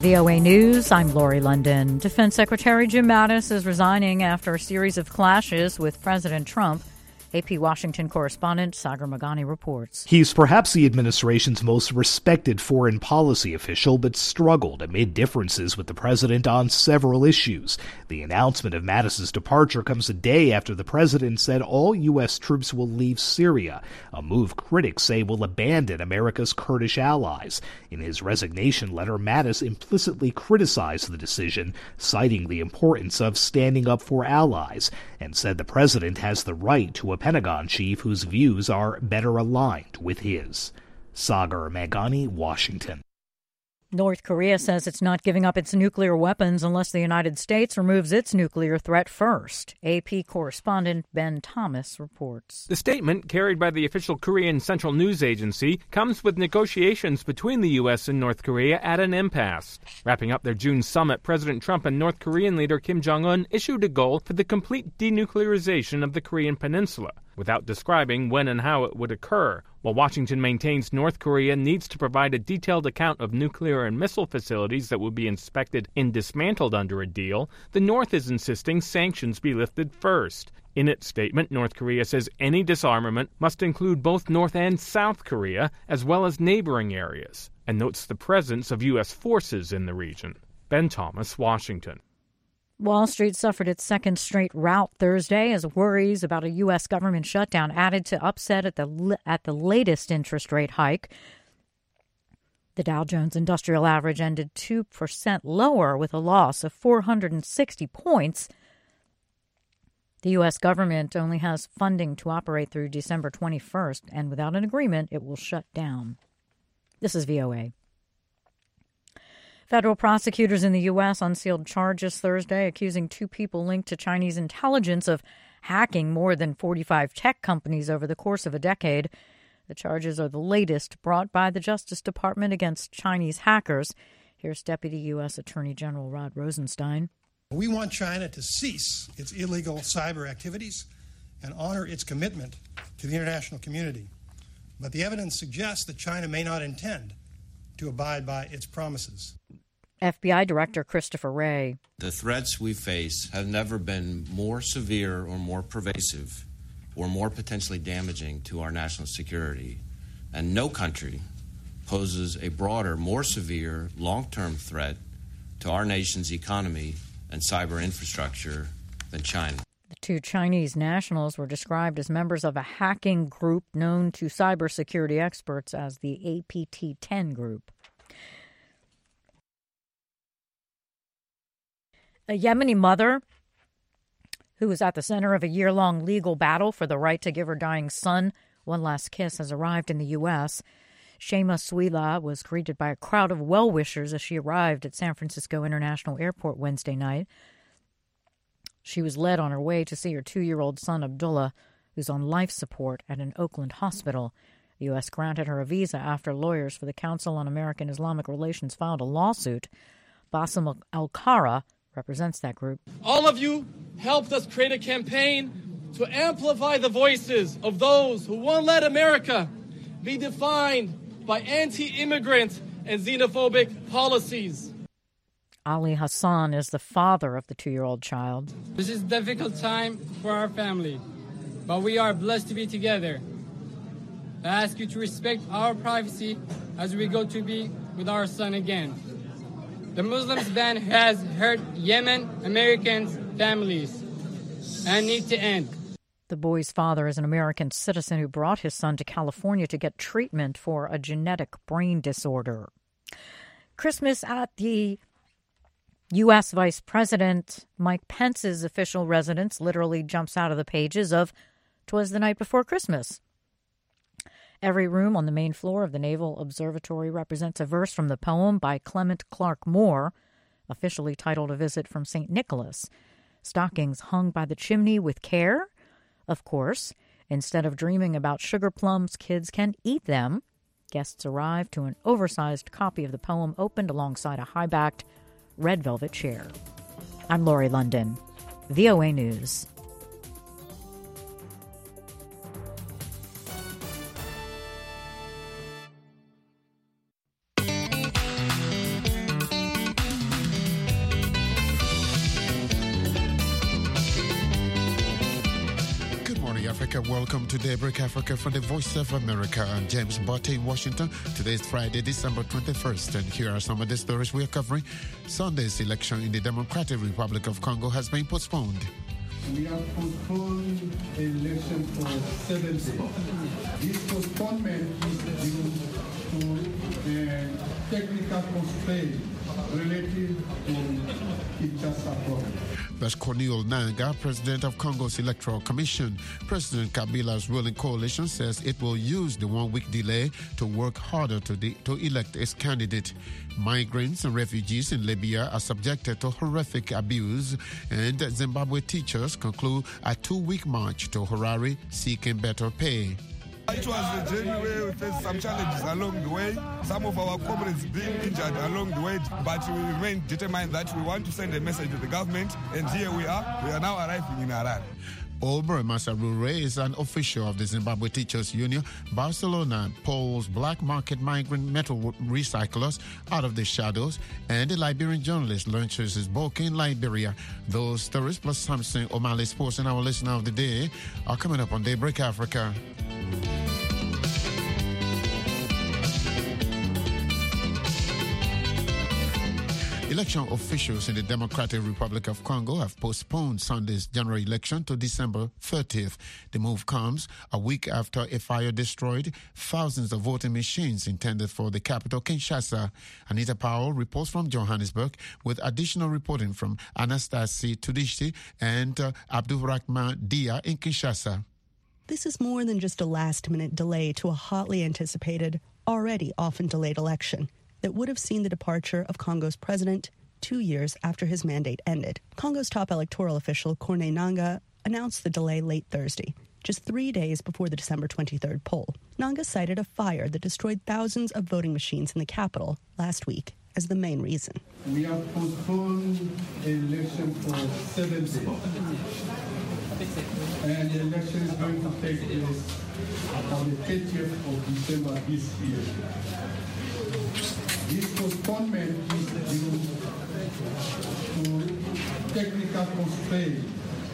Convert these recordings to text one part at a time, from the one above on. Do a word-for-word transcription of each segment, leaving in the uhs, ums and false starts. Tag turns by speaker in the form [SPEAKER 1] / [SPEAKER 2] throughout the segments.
[SPEAKER 1] V O A News, I'm Lori London. Defense Secretary Jim Mattis is resigning after a series of clashes with President Trump. A P Washington correspondent Sagar Meghani reports.
[SPEAKER 2] He's perhaps the administration's most respected foreign policy official, but struggled amid differences with the president on several issues. The announcement of Mattis's departure comes a day after the president said all U S troops will leave Syria, a move critics say will abandon America's Kurdish allies. In his resignation letter, Mattis implicitly criticized the decision, citing the importance of standing up for allies, and said the president has the right to a Pentagon chief whose views are better aligned with his. Sagar Meghani, Washington.
[SPEAKER 1] North Korea says it's not giving up its nuclear weapons unless the United States removes its nuclear threat first. A P correspondent Ben Thomas reports.
[SPEAKER 3] The statement, carried by the official Korean Central News Agency, comes with negotiations between the U S and North Korea at an impasse. Wrapping up their June summit, President Trump and North Korean leader Kim Jong-un issued a goal for the complete denuclearization of the Korean peninsula, without describing when and how it would occur. While Washington maintains North Korea needs to provide a detailed account of nuclear and missile facilities that will be inspected and dismantled under a deal, the North is insisting sanctions be lifted first. In its statement, North Korea says any disarmament must include both North and South Korea, as well as neighboring areas, and notes the presence of U S forces in the region. Ben Thomas, Washington.
[SPEAKER 1] Wall Street suffered its second straight rout Thursday as worries about a U S government shutdown added to upset at the at the latest interest rate hike. The Dow Jones Industrial Average ended two percent lower with a loss of four hundred sixty points. The U S government only has funding to operate through December twenty-first, and without an agreement, it will shut down. This is V O A. Federal prosecutors in the U S unsealed charges Thursday accusing two people linked to Chinese intelligence of hacking more than forty-five tech companies over the course of a decade. The charges are the latest brought by the Justice Department against Chinese hackers. Here's Deputy U S Attorney General Rod Rosenstein.
[SPEAKER 4] We want China to cease its illegal cyber activities and honor its commitment to the international community. But the evidence suggests that China may not intend to abide by its promises.
[SPEAKER 1] F B I Director Christopher Wray.
[SPEAKER 5] The threats we face have never been more severe or more pervasive or more potentially damaging to our national security. And no country poses a broader, more severe, long-term threat to our nation's economy and cyber infrastructure than China.
[SPEAKER 1] The two Chinese nationals were described as members of a hacking group known to cybersecurity experts as the A P T ten group. A Yemeni mother who was at the center of a year-long legal battle for the right to give her dying son one last kiss has arrived in the U S. Shema Suila was greeted by a crowd of well-wishers as she arrived at San Francisco International Airport Wednesday night. She was led on her way to see her two-year-old son Abdullah, who's on life support at an Oakland hospital. The U S granted her a visa after lawyers for the Council on American Islamic Relations filed a lawsuit. Bassem Al-Kara represents that group.
[SPEAKER 6] All of you helped us create a campaign to amplify the voices of those who won't let America be defined by anti-immigrant and xenophobic policies.
[SPEAKER 1] Ali Hassan is the father of the two-year-old child.
[SPEAKER 7] This is a difficult time for our family, but we are blessed to be together. I ask you to respect our privacy as we go to be with our son again. The Muslims ban has hurt Yemen Americans' families and need to end.
[SPEAKER 1] The boy's father is an American citizen who brought his son to California to get treatment for a genetic brain disorder. Christmas at the U S Vice President Mike Pence's official residence literally jumps out of the pages of "'Twas the Night Before Christmas." Every room on the main floor of the Naval Observatory represents a verse from the poem by Clement Clark Moore, officially titled A Visit from Saint Nicholas. Stockings hung by the chimney with care. Of course, instead of dreaming about sugar plums, kids can eat them. Guests arrive to an oversized copy of the poem opened alongside a high-backed red velvet chair. I'm Lori London, V O A News.
[SPEAKER 8] Africa. Welcome to Daybreak Africa from the Voice of America. I'm James Botte in Washington. Today is Friday, December twenty-first, and here are some of the stories we are covering. Sunday's election in the Democratic Republic of Congo has been postponed.
[SPEAKER 9] We have postponed the election for seven days. This postponement is due to the technical constraint related to Kinshasa province.
[SPEAKER 8] That's Corneille Nangaa, president of Congo's Electoral Commission. President Kabila's ruling coalition says it will use the one-week delay to work harder to, de- to elect its candidate. Migrants and refugees in Libya are subjected to horrific abuse, and Zimbabwe teachers conclude a two-week march to Harare seeking better pay.
[SPEAKER 10] It was a journey where we faced some challenges along the way, some of our comrades being injured along the way, but we remain determined that we want to send a message to the government, and here we are. We are now arriving in Harare.
[SPEAKER 8] Olber Masarure is an official of the Zimbabwe Teachers Union. Barcelona pulls black market migrant metal recyclers out of the shadows, and the Liberian journalist launches his book in Liberia. Those stories plus Samson O'Malley Sports and our listener of the day are coming up on Daybreak Africa. Election officials in the Democratic Republic of Congo have postponed Sunday's general election to December thirtieth. The move comes a week after a fire destroyed thousands of voting machines intended for the capital, Kinshasa. Anita Powell reports from Johannesburg with additional reporting from Anastasia Tudishi and uh, Abdulrahman Dia in Kinshasa.
[SPEAKER 11] This is more than just a last-minute delay to a hotly anticipated, already often delayed election that would have seen the departure of Congo's president two years after his mandate ended. Congo's top electoral official, Corneille Nangaa, announced the delay late Thursday, just three days before the December twenty-third poll. Nangaa cited a fire that destroyed thousands of voting machines in the capital last week as the main reason.
[SPEAKER 9] We have postponed the election for seven days. And the election is going to take place on the thirtieth of December this year. This postponement is due to technical constraint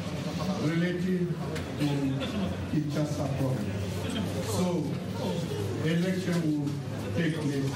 [SPEAKER 9] related to Kinshasa province. So, the election will take place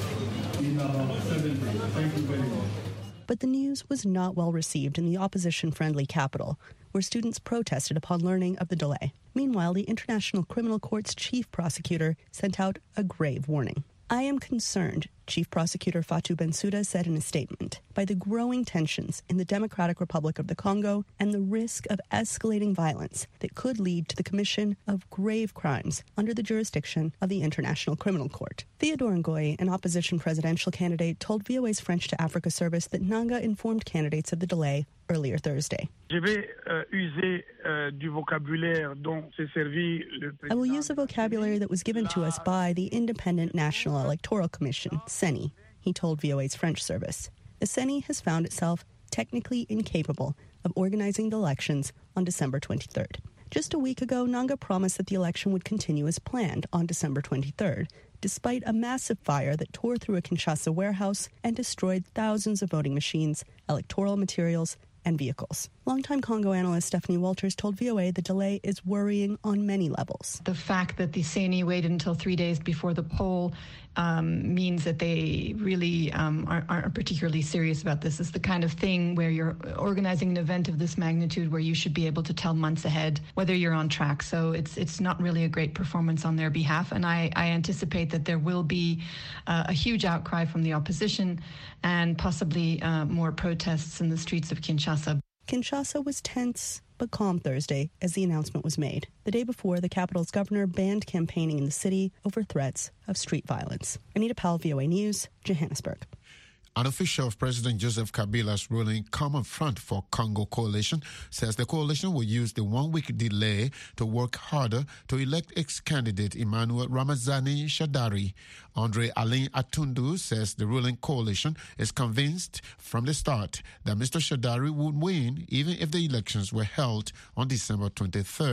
[SPEAKER 9] in about seven days. Thank you very much.
[SPEAKER 11] But the news was not well received in the opposition-friendly capital, where students protested upon learning of the delay. Meanwhile, the International Criminal Court's chief prosecutor sent out a grave warning. I am concerned, Chief Prosecutor Fatou Bensouda said in a statement, by the growing tensions in the Democratic Republic of the Congo and the risk of escalating violence that could lead to the commission of grave crimes under the jurisdiction of the International Criminal Court. Theodore Ngoy, an opposition presidential candidate, told V O A's French to Africa service that Nangaa informed candidates of the delay earlier Thursday.
[SPEAKER 12] Je vais uh, user uh, du vocabulaire dont s'est servi le président.
[SPEAKER 11] I will use a vocabulary that was given to us by the Independent National Electoral Commission, C E N I, he told V O A's French service. The C E N I has found itself technically incapable of organizing the elections on December twenty-third. Just a week ago, Nangaa promised that the election would continue as planned on December twenty-third, despite a massive fire that tore through a Kinshasa warehouse and destroyed thousands of voting machines, electoral materials, and vehicles. Longtime Congo analyst Stephanie Walters told V O A the delay is worrying on many levels.
[SPEAKER 13] The fact that the C E N I waited until three days before the poll um, means that they really um, aren't, aren't particularly serious about this. It's the kind of thing where you're organizing an event of this magnitude where you should be able to tell months ahead whether you're on track. So it's it's not really a great performance on their behalf. And I, I anticipate that there will be uh, a huge outcry from the opposition and possibly uh, more protests in the streets of Kinshasa.
[SPEAKER 11] Kinshasa was tense but calm Thursday as the announcement was made. The day before, the capital's governor banned campaigning in the city over threats of street violence. Anita Powell, V O A News, Johannesburg.
[SPEAKER 8] An official of President Joseph Kabila's ruling Common Front for Congo coalition says the coalition will use the one-week delay to work harder to elect its candidate Emmanuel Ramazani Shadary. Andre Alain Atundu says the ruling coalition is convinced from the start that Mister Shadary would win even if the elections were held on December twenty-third.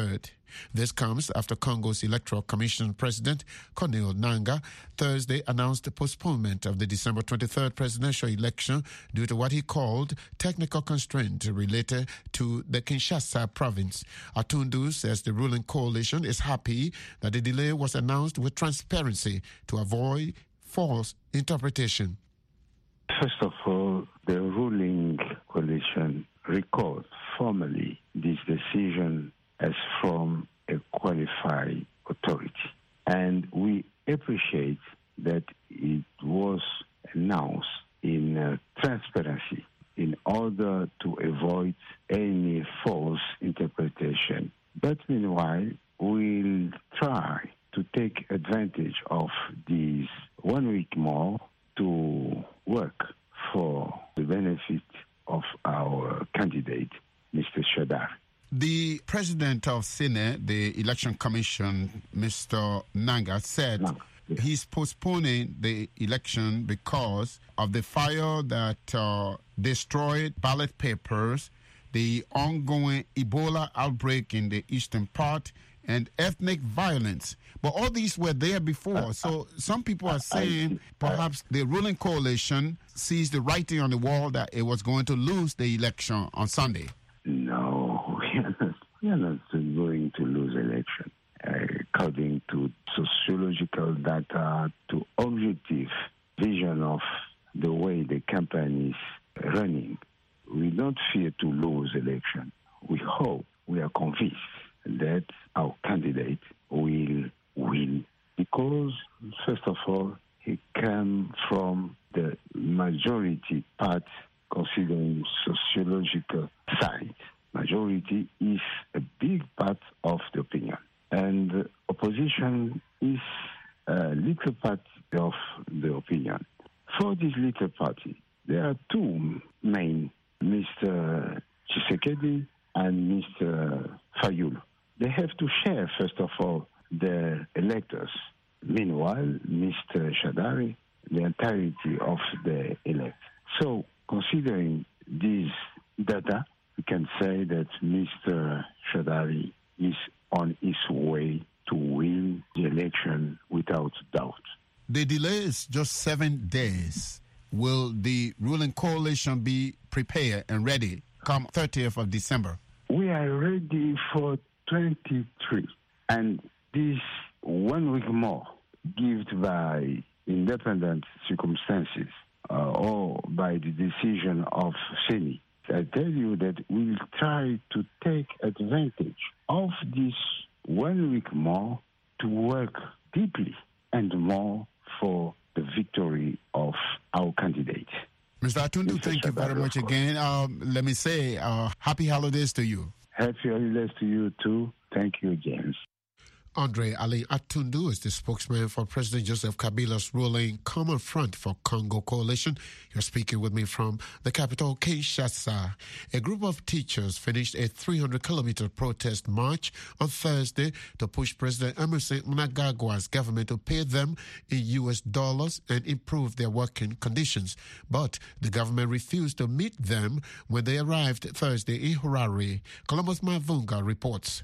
[SPEAKER 8] This comes after Congo's Electoral Commission President, Corneille Nangaa, Thursday announced the postponement of the December twenty-third presidential election due to what he called technical constraints related to the Kinshasa province. Atundu says the ruling coalition is happy that the delay was announced with transparency to avoid false interpretation.
[SPEAKER 14] First of all, the ruling coalition records formally this decision as from a qualified authority. And we appreciate that it was announced in uh, transparency in order to avoid any false interpretation. But meanwhile, we'll try to take advantage of this one week more to work for the benefit of our candidate, Mister Shadari.
[SPEAKER 8] The president of Sine, the Election Commission, Mister Nangaa, said no. yeah. he's postponing the election because of the fire that uh, destroyed ballot papers, the ongoing Ebola outbreak in the eastern part, and ethnic violence. But all these were there before. So some people are saying perhaps the ruling coalition sees the writing on the wall that it was going to lose the election on Sunday.
[SPEAKER 14] No, we are not, we are not going to lose election. Uh, according to sociological data, to objective vision of the way the campaign is running, we don't fear to lose election. We hope, we are convinced that our candidate will win because, first of all, he came from the majority part, considering sociological side. Majority is a big part of the opinion. And opposition is a little part of the opinion. For this little party, there are two main, Mister Tshisekedi and Mister Fayulu. They have to share, first of all, the electors. Meanwhile, Mister Shadari, the entirety of the elect. So, considering this data, we can say that Mister Shadari is on his way to win the election without doubt.
[SPEAKER 8] The delay is just seven days. Will the ruling coalition be prepared and ready come thirtieth of December?
[SPEAKER 14] We are ready for twenty-three. And this one week more, given by independent circumstances uh, or by the decision of Seni, I tell you that we'll try to take advantage of this one week more to work deeply and more for the victory of our candidate.
[SPEAKER 8] Mister Atundu, Mister thank Shadari, you very much again. Um, let me say uh, happy holidays to you.
[SPEAKER 14] Happy holidays to you too. Thank you, James.
[SPEAKER 8] Andre Alain Atundu is the spokesman for President Joseph Kabila's ruling Common Front for Congo coalition. You're speaking with me from the capital, Kinshasa. A group of teachers finished a three hundred kilometer protest march on Thursday to push President Emmerson Mnangagwa's government to pay them in U S dollars and improve their working conditions. But the government refused to meet them when they arrived Thursday in Harare. Columbus Mavunga reports.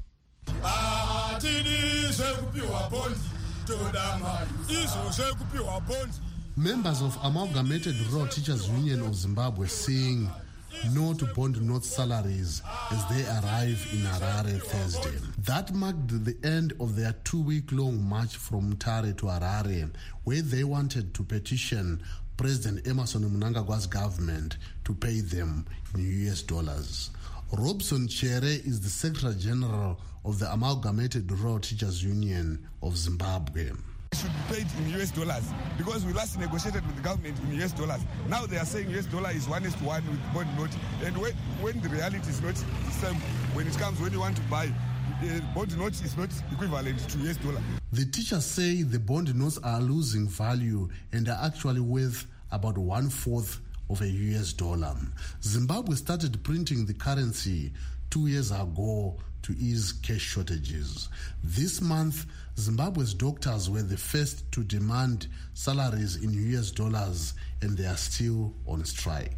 [SPEAKER 15] Members of Amalgamated Rural Teachers Union of Zimbabwe saying no to bond note salaries as they arrive in Harare Thursday. That marked the end of their two-week-long march from Mutare to Harare, where they wanted to petition President Emmerson Mnangagwa's government to pay them in U S dollars. Robson Chere is the Secretary General of the Amalgamated Rural Teachers Union of Zimbabwe.
[SPEAKER 10] Should be paid in U S dollars because we last negotiated with the government in U S dollars. Now they are saying U S dollar is one is to one with bond note, and when, when the reality is not the same, when it comes when you want to buy, the bond note is not equivalent to U S dollar.
[SPEAKER 15] The teachers say the bond notes are losing value and are actually worth about one fourth of a U S dollar. Zimbabwe started printing the currency two years ago to ease cash shortages. This month, Zimbabwe's doctors were the first to demand salaries in U S dollars, and they are still on strike.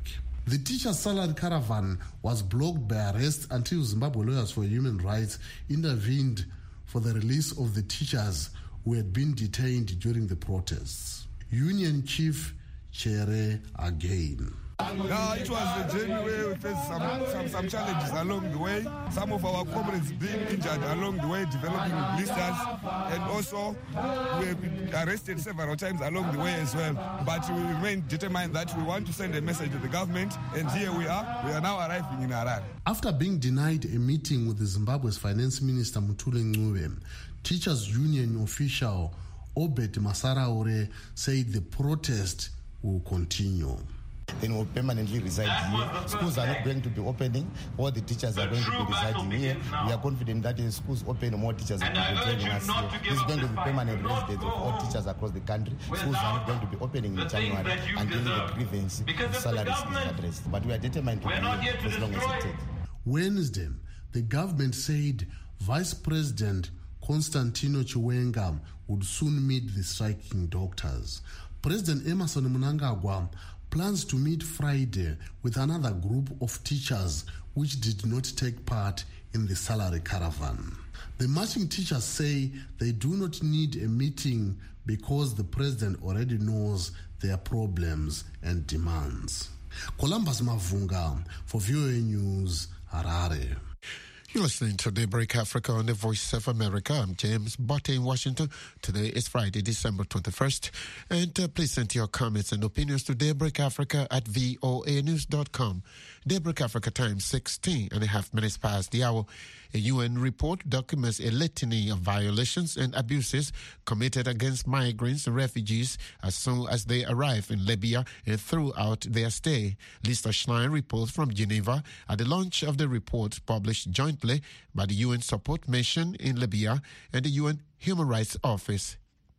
[SPEAKER 15] The teacher's salary caravan was blocked by arrest until Zimbabwe Lawyers for Human Rights intervened for the release of the teachers who had been detained during the protests. Union Chief Chere again.
[SPEAKER 10] No, it was a journey where we faced some, some, some challenges along the way. Some of our comrades being injured along the way, developing blisters, and also we have been arrested several times along the way as well. But we remain determined that we want to send a message to the government, and here we are. We are now arriving in Harare.
[SPEAKER 15] After being denied a meeting with the Zimbabwe's Finance Minister Mutule Ncube, Teachers Union official Obed Masaraure said the protest will continue.
[SPEAKER 16] Then we'll permanently reside here. Schools are not going to be opening. All the teachers are going to be residing here. We are confident that in schools open, more teachers will be joining us here. This is going to be permanent residence of all teachers across the country. Schools are not going to be opening in January until the grievance, the salaries is addressed. But we are determined to be here for as long as it takes.
[SPEAKER 15] Wednesday, the government said Vice President Constantino Chiwenga would soon meet the striking doctors. President Emmerson Mnangagwa plans to meet Friday with another group of teachers which did not take part in the salary caravan. The marching teachers say they do not need a meeting because the president already knows their problems and demands. Columbus Mavunga for V O A News, Harare.
[SPEAKER 8] You're listening to Daybreak Africa on the Voice of America. I'm James Botte in Washington. Today is Friday, December twenty-first. And uh, please send your comments and opinions to Daybreak Africa at voa news dot com. Daybreak Africa time, sixteen and a half minutes past the hour. A U N report documents a litany of violations and abuses committed against migrants and refugees as soon as they arrive in Libya and throughout their stay. Lisa Schlein reports from Geneva at the launch of the report published jointly by the U N Support Mission in Libya and the U N Human Rights Office.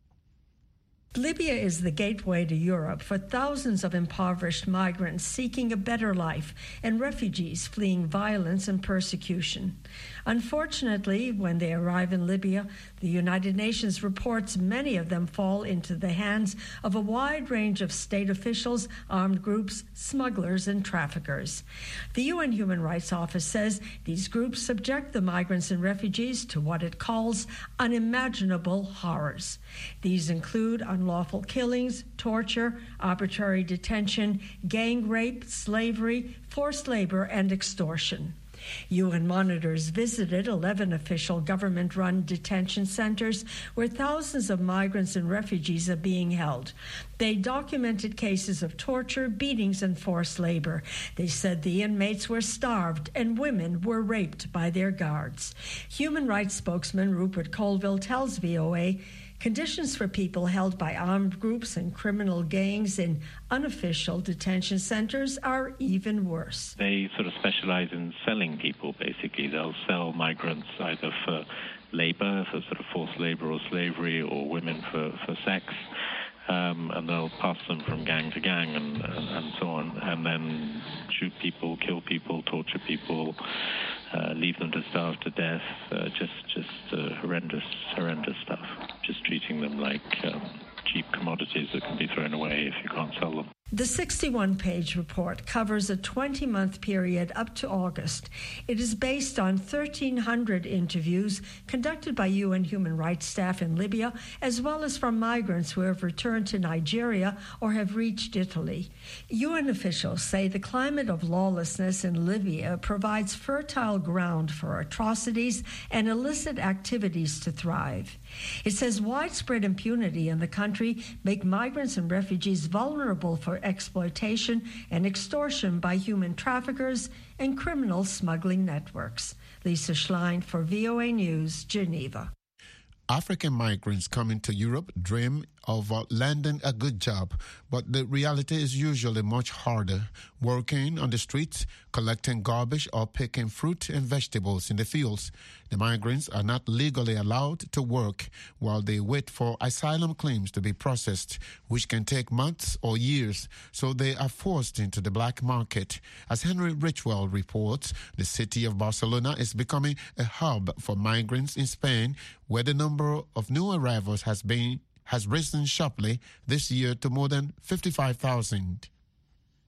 [SPEAKER 17] Libya is the gateway to Europe for thousands of impoverished migrants seeking a better life and refugees fleeing violence and persecution. Unfortunately, when they arrive in Libya, the United Nations reports many of them fall into the hands of a wide range of state officials, armed groups, smugglers, and traffickers. The U N Human Rights Office says these groups subject the migrants and refugees to what it calls unimaginable horrors. These include unlawful killings, torture, arbitrary detention, gang rape, slavery, forced labor, and extortion. U N monitors visited eleven official government-run detention centers where thousands of migrants and refugees are being held. They documented cases of torture, beatings, and forced labor. They said the inmates were starved and women were raped by their guards. Human rights spokesman Rupert Colville tells V O A conditions for people held by armed groups and criminal gangs in unofficial detention centers are even worse.
[SPEAKER 18] They sort of specialize in selling people, basically. They'll sell migrants either for labor, for sort of forced labor or slavery, or women for, for sex. Um, and they'll pass them from gang to gang and, and, and so on, and then shoot people, kill people, torture people, uh, leave them to starve to death, uh, just just uh, horrendous, horrendous stuff, just treating them like um, cheap commodities that can be thrown away if you can't sell them.
[SPEAKER 17] The sixty-one page report covers a twenty-month period up to August. It is based on thirteen hundred interviews conducted by U N human rights staff in Libya, as well as from migrants who have returned to Nigeria or have reached Italy. U N officials say the climate of lawlessness in Libya provides fertile ground for atrocities and illicit activities to thrive. It says widespread impunity in the country make migrants and refugees vulnerable for exploitation and extortion by human traffickers and criminal smuggling networks. Lisa Schlein for V O A News, Geneva.
[SPEAKER 8] African migrants coming to Europe dream of uh, landing a good job, but the reality is usually much harder. Working on the streets, collecting garbage, or picking fruit and vegetables in the fields. The migrants are not legally allowed to work while they wait for asylum claims to be processed, which can take months or years, so they are forced into the black market. As Henry Richwell reports, the city of Barcelona is becoming a hub for migrants in Spain, where the number of new arrivals has been has risen sharply this year to more than fifty-five thousand.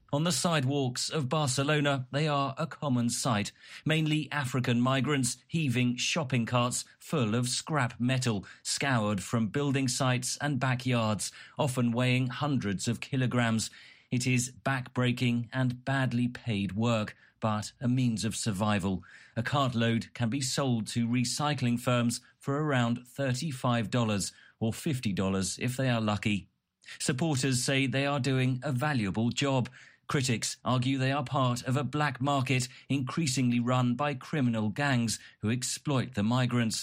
[SPEAKER 19] On the sidewalks of Barcelona, they are a common sight. Mainly African migrants heaving shopping carts full of scrap metal, scoured from building sites and backyards, often weighing hundreds of kilograms. It is back-breaking and badly paid work, but a means of survival. A cartload can be sold to recycling firms for around thirty-five dollars or fifty dollars if they are lucky. Supporters say they are doing a valuable job. Critics argue they are part of a black market increasingly run by criminal gangs who exploit the migrants.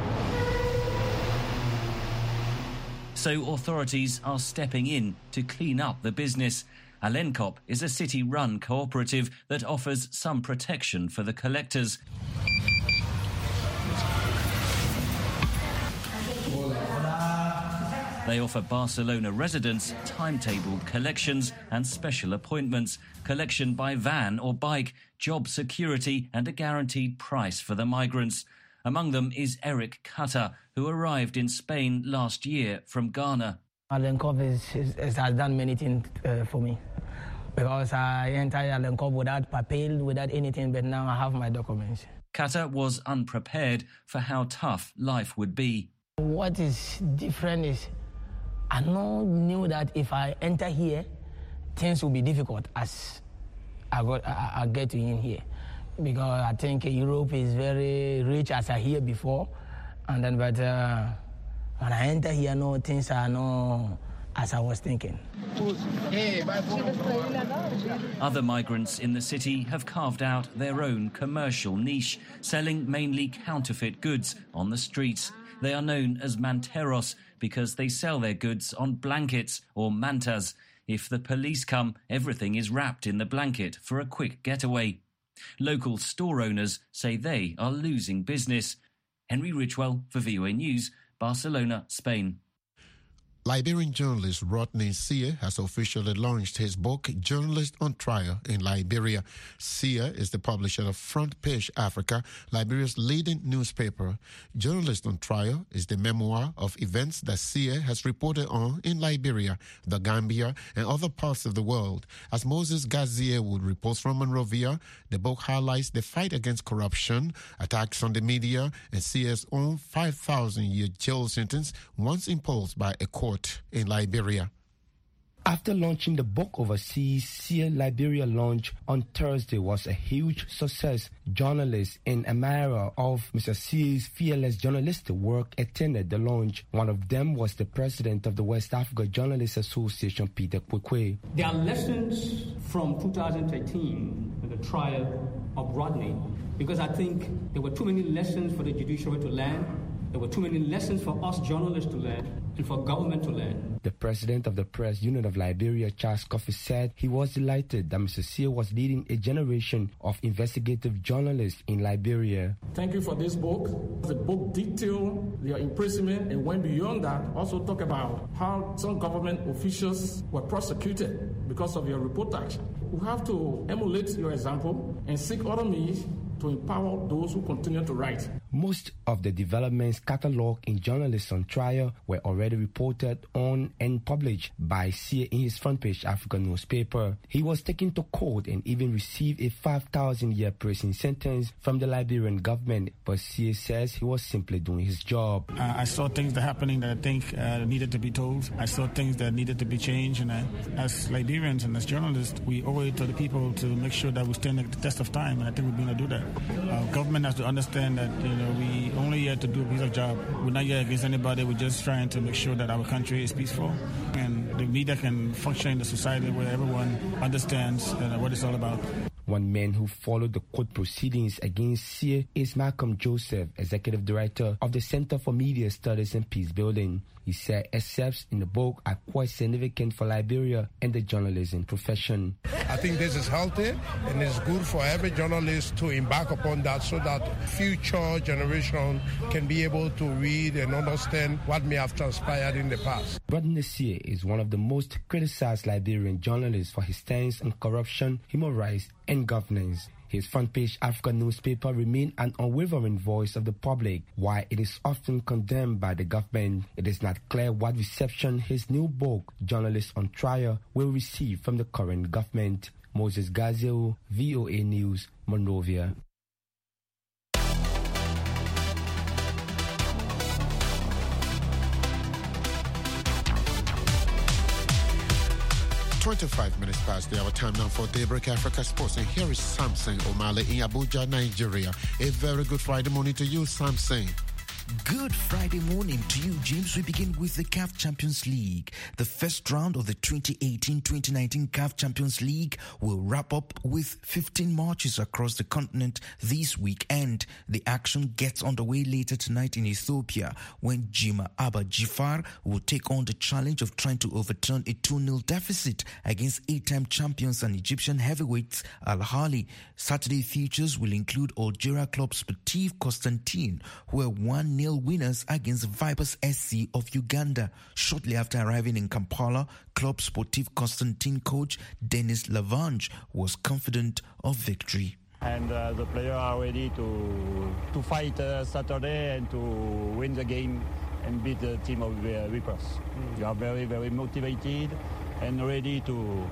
[SPEAKER 19] So authorities are stepping in to clean up the business. Alencop is a city-run cooperative that offers some protection for the collectors. They offer Barcelona residents timetabled collections and special appointments, collection by van or bike, job security and a guaranteed price for the migrants. Among them is Eric Cutter, who arrived in Spain last year from Ghana.
[SPEAKER 20] Alencop is, is, is, has done many things uh, for me, because I entered Alencop without papel, without anything, but now I have my documents.
[SPEAKER 19] Cutter was unprepared for how tough life would be.
[SPEAKER 20] What is different is I know, knew that if I enter here, things will be difficult as I, got, I, I get in here. Because I think Europe is very rich, as I hear before. And then, but uh, when I enter here, no, things are not as I was thinking.
[SPEAKER 19] Other migrants in the city have carved out their own commercial niche, selling mainly counterfeit goods on the streets. They are known as manteros because they sell their goods on blankets or mantas. If the police come, everything is wrapped in the blanket for a quick getaway. Local store owners say they are losing business. Henry Ridgewell for V O A News, Barcelona, Spain.
[SPEAKER 8] Liberian journalist Rodney Sia has officially launched his book, Journalist on Trial in Liberia. Sia is the publisher of Front Page Africa, Liberia's leading newspaper. Journalist on Trial is the memoir of events that Sia has reported on in Liberia, the Gambia, and other parts of the world. As Moses Gazier would report from Monrovia, the book highlights the fight against corruption, attacks on the media, and Sia's own five thousand year jail sentence once imposed by a court in Liberia.
[SPEAKER 21] After launching the book overseas, Sia Liberia launch on Thursday was a huge success. Journalists in admirer of Mister Sia's fearless journalistic work attended the launch. One of them was the president of the West Africa Journalists Association, Peter Kwekwe.
[SPEAKER 22] There are lessons from two thousand thirteen, the trial of Rodney, because I think there were too many lessons for the judiciary to learn. There were too many lessons for us journalists to learn and for government to learn.
[SPEAKER 21] The president of the Press Union of Liberia, Charles Coffey, said he was delighted that Mister Sia was leading a generation of investigative journalists in Liberia.
[SPEAKER 23] Thank you for this book. The book detailed your imprisonment and went beyond that. Also talk about how some government officials were prosecuted because of your reportage. We have to emulate your example and seek other means to empower those who continue to write.
[SPEAKER 21] Most of the developments catalogued in Journalists on Trial were already reported on and published by Sia in his Front Page Africa newspaper. He was taken to court and even received a five thousand year prison sentence from the Liberian government, but Sia says he was simply doing his job.
[SPEAKER 24] Uh, I saw things that are happening that I think uh, needed to be told. I saw things that needed to be changed, and I, as Liberians and as journalists, we owe it to the people to make sure that we stand the test of time, and I think we're going to do that. Uh, government has to understand that, you know, we only here to do a piece of job. We're not here against anybody. We're just trying to make sure that our country is peaceful and the media can function in the society where everyone understands uh, what it's all about.
[SPEAKER 21] One man who followed the court proceedings against Sia is Malcolm Joseph, Executive Director of the Center for Media Studies and Peace Building. He said excerpts in the book are quite significant for Liberia and the journalism profession.
[SPEAKER 25] I think this is healthy and it's good for every journalist to embark upon that so that future generation can be able to read and understand what may have transpired in the past.
[SPEAKER 21] Rodney Sia is one of the most criticized Liberian journalists for his stance on corruption, human rights, and governance. His front page African newspaper remained an unwavering voice of the public. While it is often condemned by the government, it is not clear what reception his new book, Journalists on Trial, will receive from the current government. Moses Gazio, V O A News, Monrovia.
[SPEAKER 8] twenty-five minutes past the hour, time now for Daybreak Africa Sports. And here is Samson Omale in Abuja, Nigeria. A very good Friday morning to you, Samson.
[SPEAKER 2] Good Friday morning to you, James. We begin with the C A F Champions League. The first round of the twenty eighteen twenty nineteen C A F Champions League will wrap up with fifteen matches across the continent this weekend. The action gets underway later tonight in Ethiopia when Jima Abba Jifar will take on the challenge of trying to overturn a two nil deficit against eight-time champions and Egyptian heavyweights Al Ahly. Saturday features will include Algeria club Sportive Constantine, who were one nil winners against Vipers S C of Uganda. Shortly after arriving in Kampala, Club Sportive Constantine coach Dennis Lavange was confident of victory.
[SPEAKER 3] And uh, the players are ready to to fight uh, Saturday and to win the game and beat the team of the Vipers. Mm. They are very, very motivated and ready to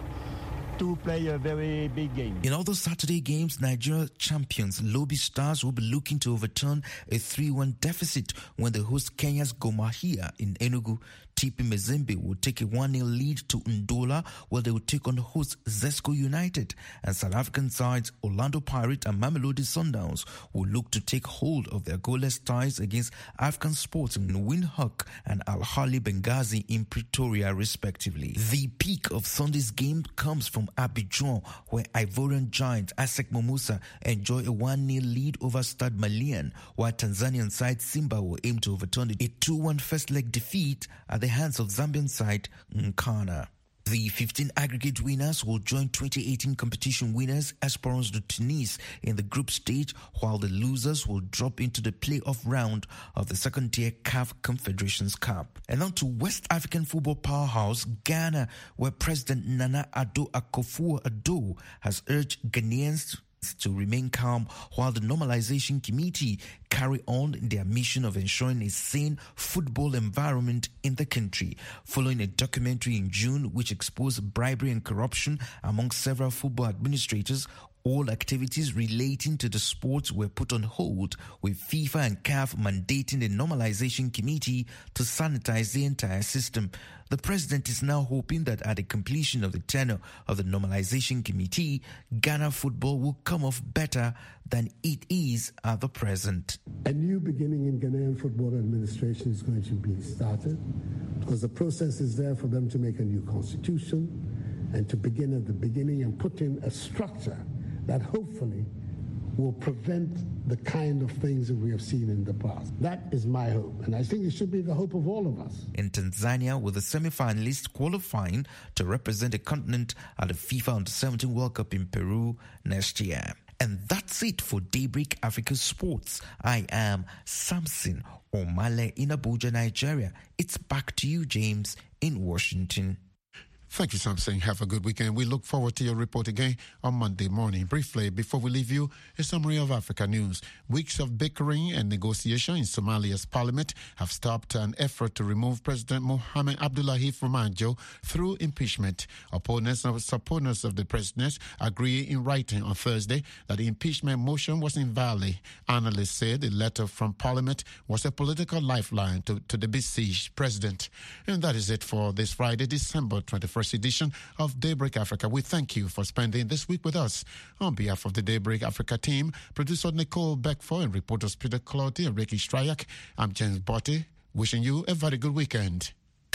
[SPEAKER 3] to play a very big game.
[SPEAKER 2] In other Saturday games, Nigeria champions Lobi Stars will be looking to overturn a three one deficit when they host Kenya's Gor Mahia in Enugu. T P Mazembe will take a one nil lead to Ndola, while they will take on host Zesco United. And South African sides Orlando Pirates and Mamelodi Sundowns will look to take hold of their goalless ties against African Sporting in Windhoek and Al Ahly Benghazi in Pretoria, respectively. The peak of Sunday's game comes from Abidjan, where Ivorian giant Asec Mimosas enjoy a one nil lead over Stade Malien, while Tanzanian side Simba will aim to overturn a two one first leg defeat at the hands of Zambian side Nkana. The fifteen aggregate winners will join twenty eighteen competition winners Esperance de Tunis in the group stage, while the losers will drop into the playoff round of the second-tier C A F Confederations Cup. And on to West African football powerhouse Ghana, where President Nana Addo Akufo-Addo has urged Ghanaians to remain calm while the Normalization Committee carry on their mission of ensuring a sane football environment in the country. Following a documentary in June which exposed bribery and corruption among several football administrators, all activities relating to the sport were put on hold, with FIFA and C A F mandating the Normalization Committee to sanitize the entire system. The president is now hoping that at the completion of the tenure of the Normalization Committee, Ghana football will come off better than it is at the present.
[SPEAKER 4] A new beginning in Ghanaian football administration is going to be started, because the process is there for them to make a new constitution and to begin at the beginning and put in a structure that hopefully will prevent the kind of things that we have seen in the past. That is my hope, and I think it should be the hope of all of us.
[SPEAKER 2] In Tanzania, with the semi-finalists qualifying to represent the continent at the FIFA Under seventeen World Cup in Peru next year. And that's it for Daybreak Africa Sports. I am Samson Omale in Abuja, Nigeria. It's back to you, James, in Washington.
[SPEAKER 8] Thank you, Samson. Have a good weekend. We look forward to your report again on Monday morning. Briefly, before we leave you, a summary of Africa news. Weeks of bickering and negotiation in Somalia's parliament have stopped an effort to remove President Mohamed Abdullahi Farmajo through impeachment. Opponents and supporters of the president agree in writing on Thursday that the impeachment motion was invalid. Analysts said the letter from parliament was a political lifeline to, to the besieged president. And that is it for this Friday, December twenty-first. Edition of Daybreak Africa. We thank you for spending this week with us. On behalf of the Daybreak Africa team, producer Nicole Beckford and reporters Peter Clotty and Ricky Stryak, I'm James Botti, wishing you a very good weekend.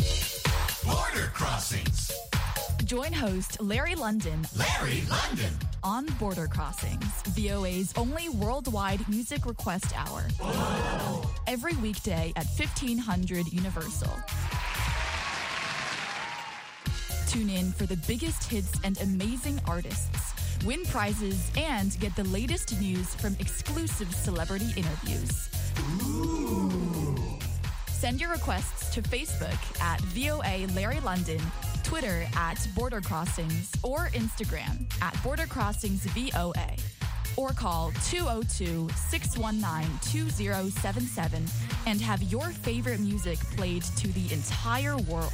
[SPEAKER 5] Border Crossings.
[SPEAKER 6] Join host Larry London.
[SPEAKER 5] Larry London.
[SPEAKER 6] On Border Crossings, V O A's only worldwide music request hour.
[SPEAKER 5] Oh.
[SPEAKER 6] Every weekday at fifteen hundred Universal. Tune in for the biggest hits and amazing artists, win prizes, and get the latest news from exclusive celebrity interviews.
[SPEAKER 5] Ooh.
[SPEAKER 6] Send your requests to Facebook at V O A Larry London, Twitter at Border Crossings, or Instagram at Border Crossings V O A. or call two oh two, six one nine, two oh seven seven and have your favorite music played to the entire world.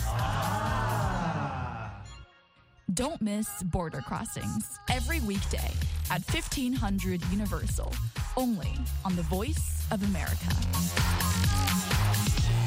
[SPEAKER 6] Don't miss Border Crossings every weekday at fifteen hundred Universal, only on the Voice of America.